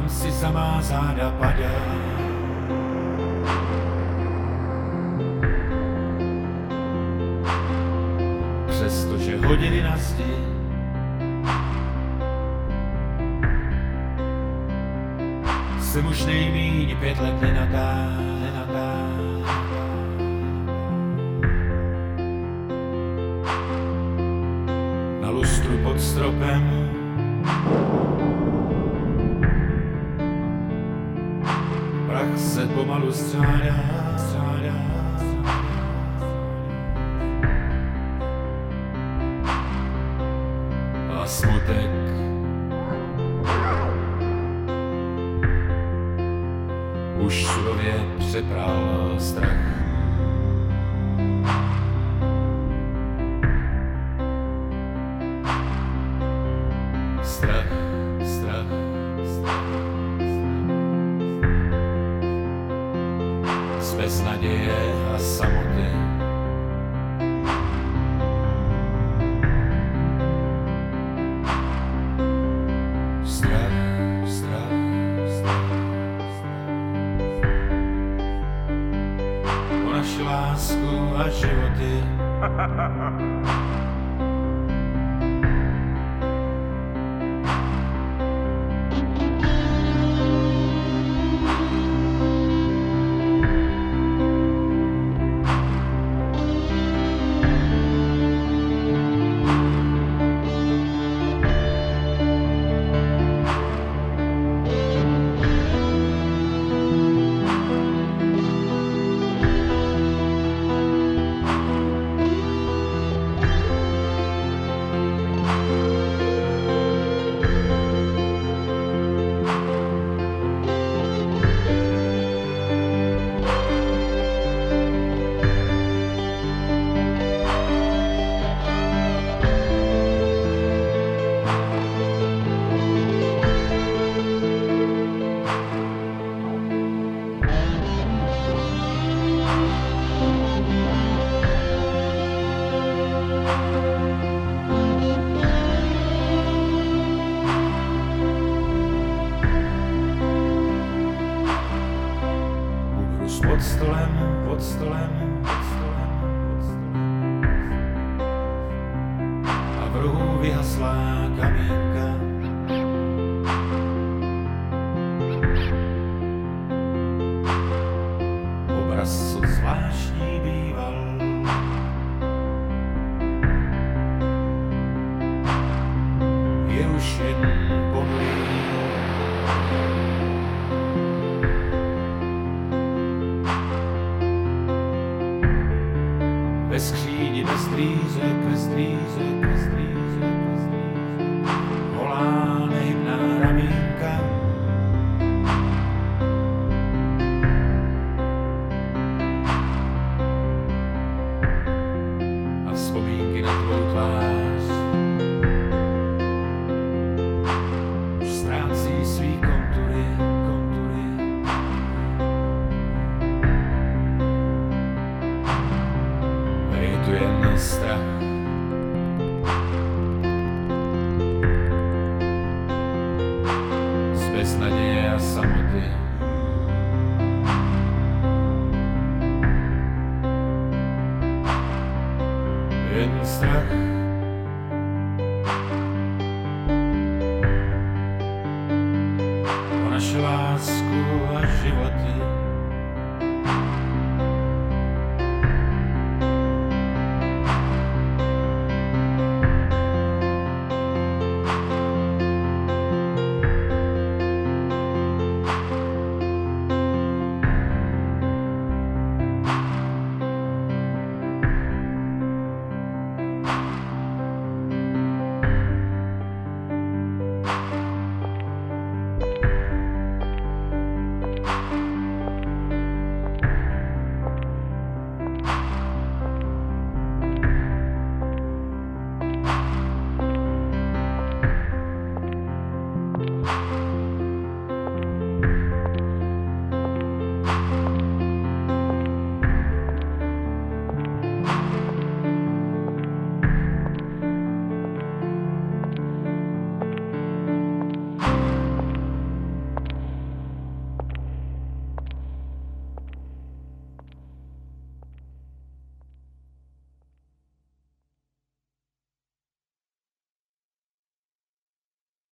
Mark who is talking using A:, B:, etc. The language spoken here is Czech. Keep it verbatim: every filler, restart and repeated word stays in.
A: si samá záda padá. Přestože hodiny na zdi jsem už nejmíň pět let nenadá, nenadá. Na lustru pod stropem prach se pomalu střádá, střádá. A smutek už surově přepral strach. Strach, strach, strach. Z beznaděje a samoty. Strach, strach, strach. O naši lásku a životy. Pod stolem, pod stolem, pod stolem, pod stolem. A v rohu vyhaslá kamínka. Obraz, co zvláštní býval. Je už jen ponurý. Ve skříni bez trýzek, bez trýzek, bez trýzek, bez trýzek, holá nehybná ramínka. A vzpomínky na tvou tvář už ztrácí svý kontury, kontury. Je tu jen strach. Z beznaděje a samoty. Jen strach. O naši lásku a životy.